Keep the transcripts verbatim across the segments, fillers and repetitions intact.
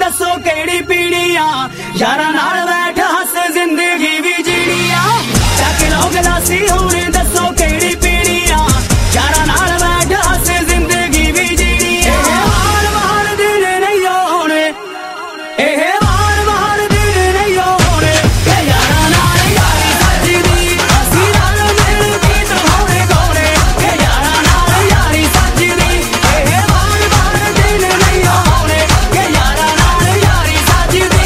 दसो केड़ी पीड़िया यारा नाल बैठ हस जिंदगी भी जीड़िया जाके लो गलासी हुण दसो केड़ी पीड़िया यारा नाल बैठ हस जिंदगी भी जीड़िया बार बार दिन नहीं होने एह बार बार दिन नहीं होने के यारा नाल यारी सजदी असी नाल मिल गीत होने गोने के यारा नाल यारी सजदी एह बार बार दिन नहीं होने के यारा नाल यारी सजदी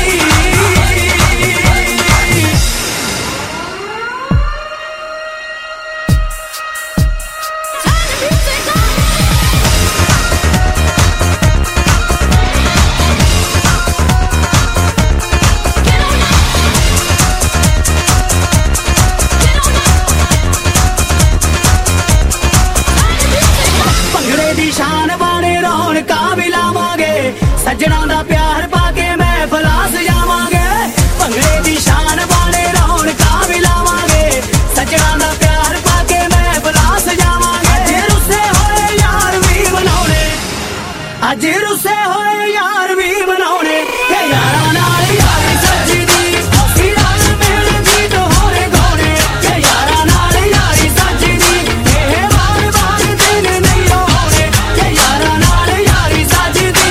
शान बाने रौनकां भी लावांगे सज्जणां दा प्यार पाके महफिलां सजावांगे भंगड़े दी शान बाने रौनकां भी लावांगे सज्जणां दा प्यार पाके महफिलां सजावांगे अज रुसे होए यार भी मनाउणे अज रुसे होए यार भी मनाउणे के यारा नाल यारी सजदी असीं नाल मिल गीत होणे गाउने के यारा नाल यारी सजदी एह बार बार दिन नहीं होणे के यारा नाल यारी सजदी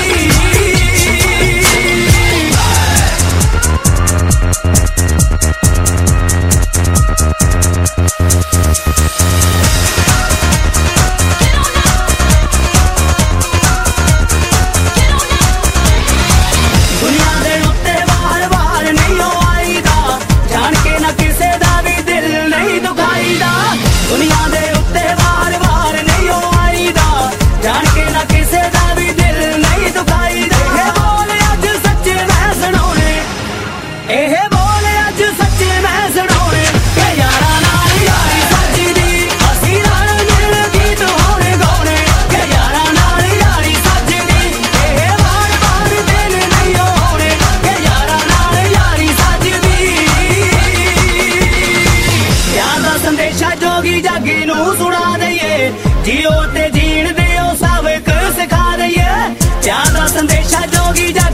दुनिया दे उत्ते वार वार नहीं हो आईदा जान के ना किसे दा भी दिल नहीं दुखाईदा दुनिया दे उत्ते वार वार नहीं हो आईदा जान के ना किसे दा भी दिल नहीं दुखाईदा एह बोल अज सच्चे मैं सुनाउने एह बोल अज सच्चे मैं सुनाउने के यारा नाल यारी सजदी असीं नाल मिल गीत होणे गाउने के यारा नाल यारी सजदी एह बार बार दिन नहीं होणे के यारा नाल यारी सजदी प्यार दा संदेशा जोगी जागी नूं सुना दईए जियो ते जीण दिओ सबक सिखा दईए प्यार दा संदेशा जोगी जागी